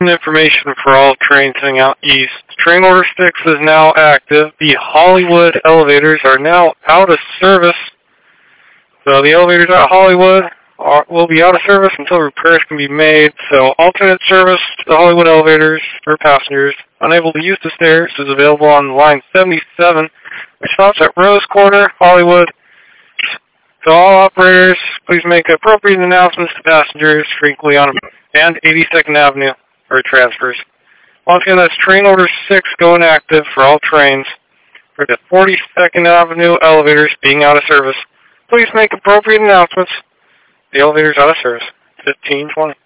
Information for all trains heading out east. Train order 6 is now active. The Hollywood elevators are now out of service. So the elevators at Hollywood will be out of service until repairs can be made. So alternate service to the Hollywood elevators for passengers unable to use the stairs is available on line 77, which stops at Rose Quarter, Hollywood. So all operators, please make appropriate announcements to passengers frequently on and 82nd Avenue for transfers. Once again, that's train order 6 going active for all trains for the 42nd Avenue elevators being out of service. Please make appropriate announcements. The elevator's out of service. 1520.